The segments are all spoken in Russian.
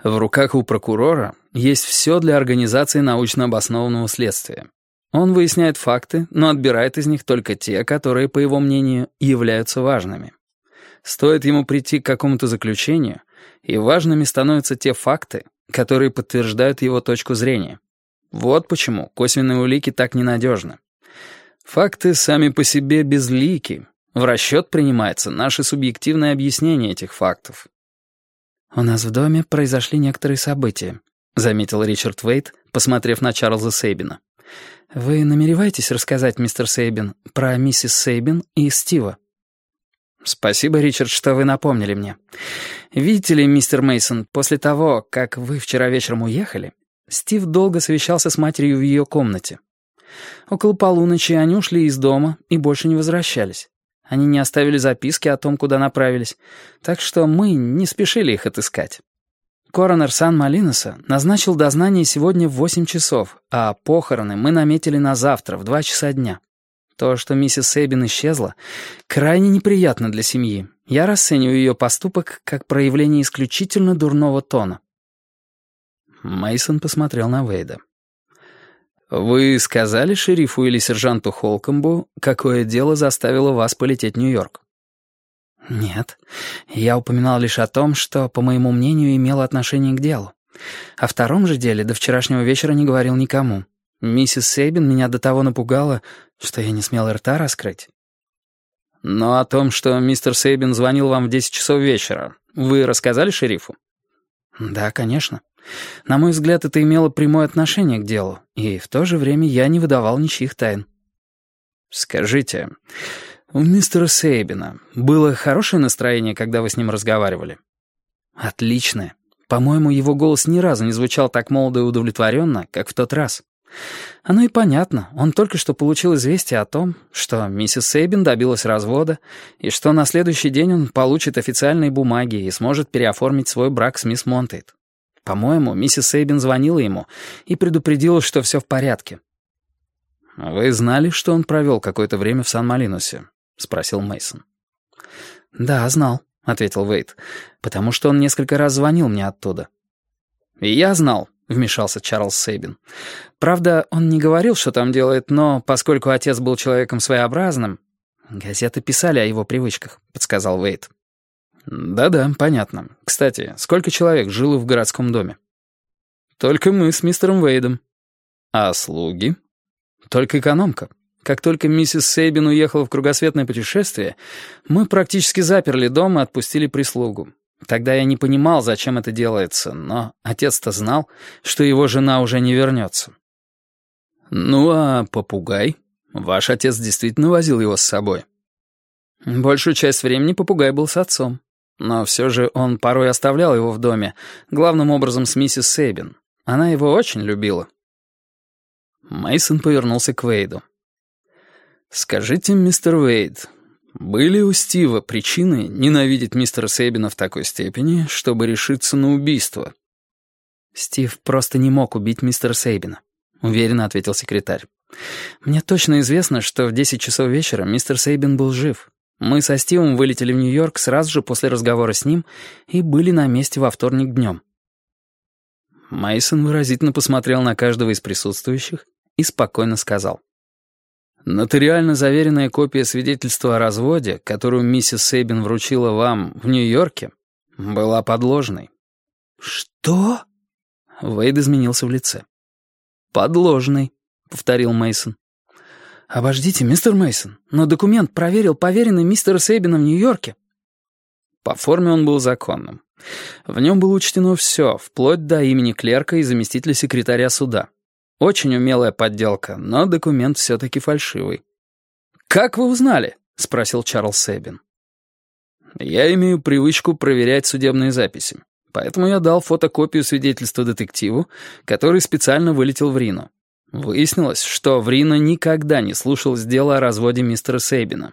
В руках у прокурора есть все для организации научно обоснованного следствия. Он выясняет факты, но отбирает из них только те, которые, по его мнению, являются важными. Стоит ему прийти к какому-то заключению, и важными становятся те факты, которые подтверждают его точку зрения. Вот почему косвенные улики так ненадежны. Факты сами по себе безлики. В расчет принимается наше субъективное объяснение этих фактов. «У нас в доме произошли некоторые события», — заметил Ричард Вейт, посмотрев на Чарльза Сейбина. «Вы намереваетесь рассказать, мистер Сейбин, про миссис Сейбин и Стива?» «Спасибо, Ричард, что вы напомнили мне. Видите ли, мистер Мейсон, после того, как вы вчера вечером уехали, Стив долго совещался с матерью в ее комнате. Около полуночи они ушли из дома и больше не возвращались. Они не оставили записки о том, куда направились, так что мы не спешили их отыскать. Коронер Сан-Малиноса назначил дознание сегодня в 8 часов, а похороны мы наметили на завтра в 2 часа дня. То, что миссис Сейбин исчезла, крайне неприятно для семьи. Я расцениваю ее поступок как проявление исключительно дурного тона». Мейсон посмотрел на Вейда. «Вы сказали шерифу или сержанту Холкомбу, какое дело заставило вас полететь в Нью-Йорк?» «Нет. Я упоминал лишь о том, что, по моему мнению, имело отношение к делу. О втором же деле до вчерашнего вечера не говорил никому. Миссис Сейбин меня до того напугала, что я не смел рта раскрыть». «Но о том, что мистер Сейбин звонил вам в 10 часов вечера, вы рассказали шерифу?» «Да, конечно. На мой взгляд, это имело прямое отношение к делу, и в то же время я не выдавал ничьих тайн». «Скажите, у мистера Сейбина было хорошее настроение, когда вы с ним разговаривали?» «Отличное. По-моему, его голос ни разу не звучал так молодо и удовлетворенно, как в тот раз. Оно и понятно, он только что получил известие о том, что миссис Сейбин добилась развода, и что на следующий день он получит официальные бумаги и сможет переоформить свой брак с мисс Монтейт. По-моему, миссис Сейбин звонила ему и предупредила, что все в порядке». «Вы знали, что он провел какое-то время в Сан-Малиносе?» — спросил Мейсон. «Да, знал», — ответил Вейт, «потому что он несколько раз звонил мне оттуда». «И я знал», — вмешался Чарльз Сейбин. «Правда, он не говорил, что там делает, но поскольку отец был человеком своеобразным...» «Газеты писали о его привычках», — подсказал Вейт. «Да-да, понятно. Кстати, сколько человек жило в городском доме?» «Только мы с мистером Вейдом». «А слуги?» «Только экономка. Как только миссис Сейбин уехала в кругосветное путешествие, мы практически заперли дом и отпустили прислугу. Тогда я не понимал, зачем это делается, но отец-то знал, что его жена уже не вернется». «Ну а попугай? Ваш отец действительно возил его с собой?» «Большую часть времени попугай был с отцом. Но все же он порой оставлял его в доме, главным образом с миссис Сейбин. Она его очень любила». Мейсон повернулся к Вейду. «Скажите, мистер Вейд, были у Стива причины ненавидеть мистера Сейбина в такой степени, чтобы решиться на убийство?» «Стив просто не мог убить мистера Сейбина», — уверенно ответил секретарь. «Мне точно известно, что в 10 часов вечера мистер Сейбин был жив. Мы со Стивом вылетели в Нью-Йорк сразу же после разговора с ним и были на месте во вторник днем». Мейсон выразительно посмотрел на каждого из присутствующих и спокойно сказал: «Нотариально заверенная копия свидетельства о разводе, которую миссис Сейбин вручила вам в Нью-Йорке, была подложной». «Что?» Вейд изменился в лице. «Подложной», — повторил Мейсон. «Обождите, мистер Мейсон, но документ проверил поверенный мистера Сейбина в Нью-Йорке». По форме он был законным. В нем было учтено все, вплоть до имени клерка и заместителя секретаря суда. Очень умелая подделка, но документ все-таки фальшивый. «Как вы узнали?» — спросил Чарльз Сейбин. «Я имею привычку проверять судебные записи, поэтому я дал фотокопию свидетельства детективу, который специально вылетел в Рино. Выяснилось, что в Рино никогда не слушалось дело о разводе мистера Сейбина».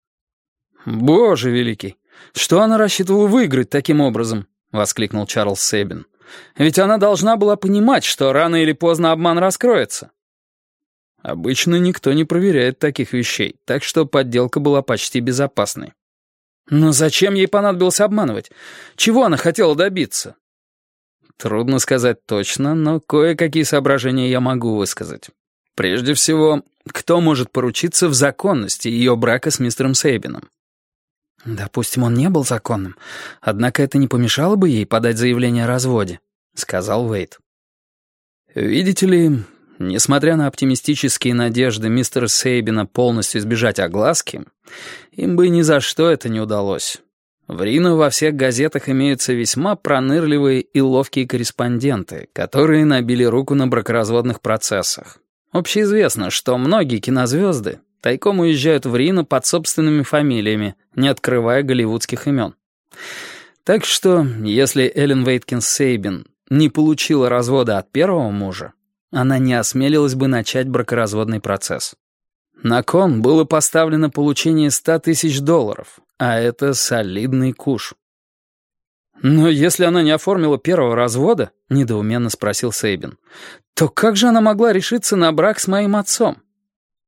«Боже великий! Что она рассчитывала выиграть таким образом?» — воскликнул Чарльз Сейбин. «Ведь она должна была понимать, что рано или поздно обман раскроется». «Обычно никто не проверяет таких вещей, так что подделка была почти безопасной». «Но зачем ей понадобилось обманывать? Чего она хотела добиться?» Трудно сказать точно, но кое-какие соображения я могу высказать. Прежде всего, кто может поручиться в законности ее брака с мистером Сейбином? «Допустим, он не был законным, однако это не помешало бы ей подать заявление о разводе», — сказал Уэйд. Видите ли, несмотря на оптимистические надежды мистера Сейбина полностью избежать огласки, им бы ни за что это не удалось. В Рино во всех газетах имеются весьма пронырливые и ловкие корреспонденты, которые набили руку на бракоразводных процессах. Общеизвестно, что многие кинозвезды тайком уезжают в Рино под собственными фамилиями, не открывая голливудских имен. Так что, если Эллен Вейткинс Сейбин не получила развода от первого мужа, она не осмелилась бы начать бракоразводный процесс. На кон было поставлено получение $100 000, а это солидный куш. «Но если она не оформила первого развода, — недоуменно спросил Сейбин, — то как же она могла решиться на брак с моим отцом?»